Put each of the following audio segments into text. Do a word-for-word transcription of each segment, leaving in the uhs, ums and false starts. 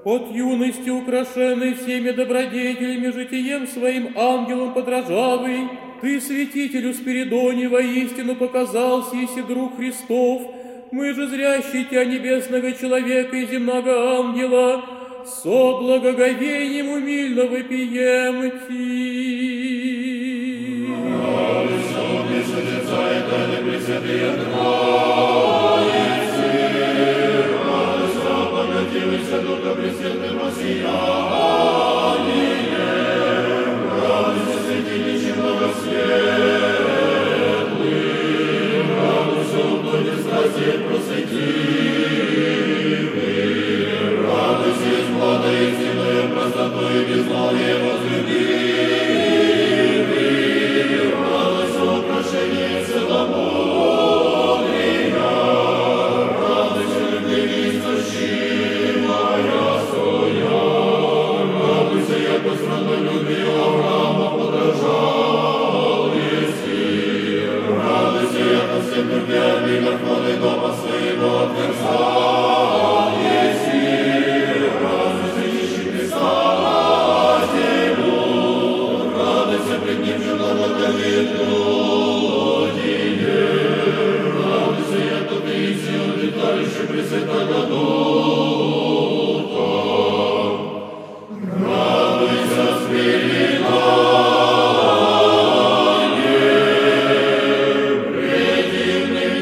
От юности украшенный всеми добродетелями, житием своим ангелом подражавый, ты, святителю Спиридоне, воистину показался, еси друг Христов. Мы же, зрящие тебя, небесного человека и земного ангела, со благоговением умильно вопием ти. Радуйся, Пресвятый Царь, Тайны Пресвятые Троицы, радуйся, обогативайся, Духа Пресветлым сиянием, радуйся, святилище многосветлым, радуйся, угодник страсти просветливый, радуйся, из влада истинную простоту и безмолвие возлюбивый, радуйся, украшение целомудрия, радуйся, любви неистощимая своя, радуйся, яко страной любви Авраама подражал еси, радуйся, яко всем любви верховный дома своего отверзал еси, радуйся, ищи Христа Спасителю, радуйся, пред ним же благоговеет люди, радуйся, яко ты еси обиталище Пресвятого Духа, радуйся, Спиридоне, предивный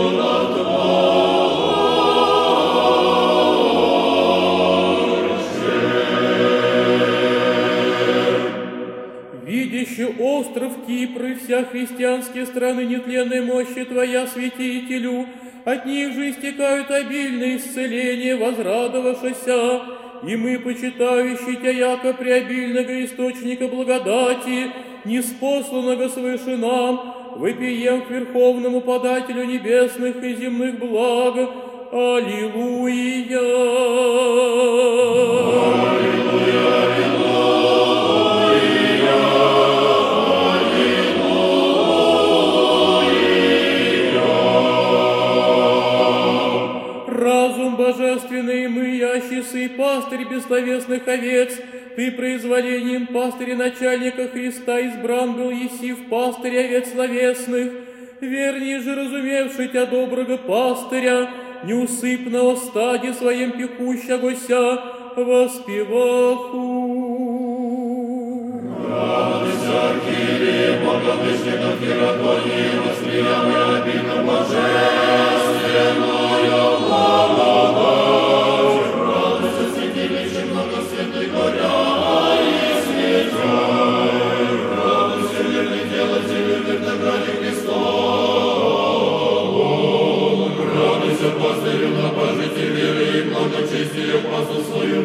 чудотворце. Видящий остров Кипр и вся христианские страны нетленной мощи Твоя, святителю, от них же истекают обильные исцеления, возрадовавшися, и мы, почитающие Тя, яко преобильного источника благодати, неспосланного свыше нам, вопием к верховному подателю небесных и земных благ. Аллилуйя! Разум божественный мы, ящисы и пастырь бессловесных овец, ты произволением пастыря начальника Христа избран был еси в пастырь овец словесных, вернее же разумевший тебя доброго пастыря, неусыпного стаде своем пекущегося, воспеваху. Радуйся, Архиерей, Богопрещенных Иератонии, восприямый обильно божественную благодать. Радуйся, святилище многосветлый горя и светяй. Радуйся, верный делатель, верных ради Христову. Радуйся, пастырю, набожитель веры и благочестия, пасу свою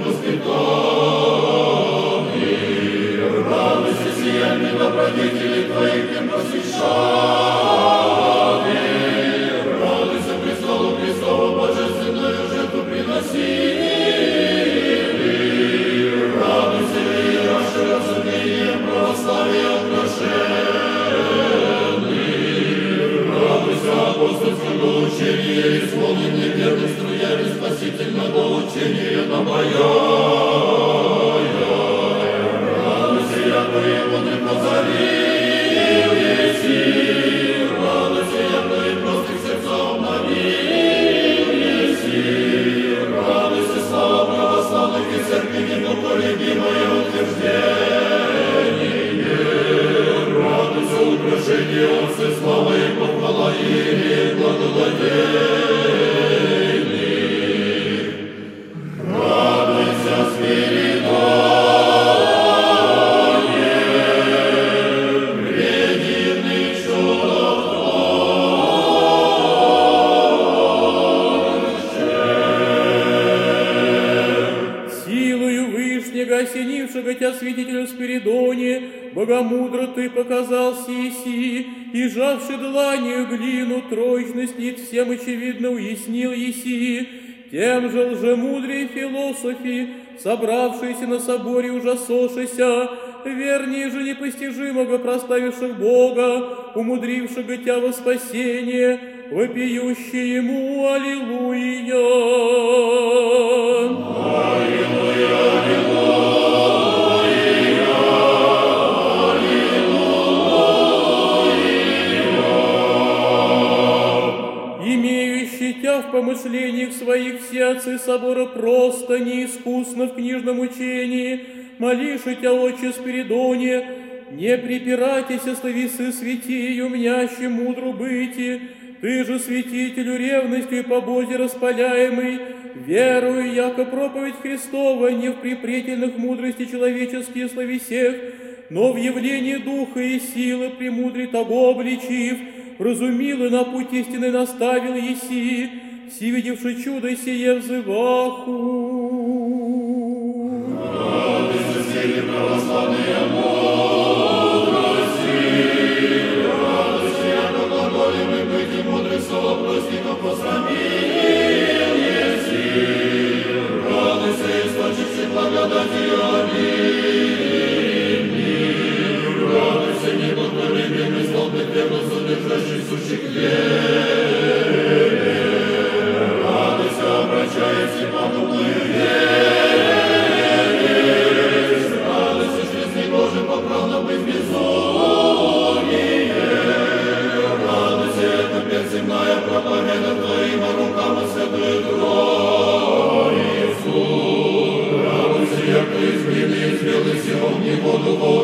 воспитании. Радуйся, сияние добродетелей Твоих не просвещали. Радуйся, престолу Христову божественную жертву приносили. Радуйся, вераши разумением православия украшенный. Радуйся, апостольского учения, исполненный верной струями спасительного учения напаяя. Радуйся, яко его не позарил еси, радуйся, яко и простых сердца обновил еси, радуйся, слава православных и церкви непоколебимое утверждение, радуйся, украшение Отцы, слава и похвала и благоговейный. Радуйся, Спиридоне, предивный чудотворце. Силою Вышнего, осенившего Тя, святителю Спиридоне, богомудро Ты показался еси, и жавши дланью глину, троечность лиц всем очевидно уяснил еси. Тем же лжемудрее философи, собравшиеся на соборе ужасошися, вернее же непостижимого прославивших Бога, умудрившего Тя во спасение, вопиющие Ему Аллилуйя. Аллилуйя. помышлениях своих все отцы собора просто, неискусно в книжном учении, молише Тя, Отче Спиридоне, не припирайтеся, словесы святию, мняще мудру быти, Ты же, святителю ревностью и по Бозе распаляемый, верую, яко проповедь Христова не в припретельных мудрости человеческие словесех, но в явлении Духа и силы премудрей того обличив, вразумил и на путь истины наставил еси, си видевши чудо сие взываху. Радуйся, сели православные мудрости, радуйся, яко глаголемый быть и мудрых совопростников посрамил еси, радуйся, источивший благодатью обильни, радуйся, непоколебимый столб верно содержащий сущих вере, радуйся, обращаясь и подобную ересь, радуйся, что с Божий поправно быть безумие, радуйся, это персемная проповеда Твоим руками святую Троицу, радуйся, яко из глины извел и сел в него духов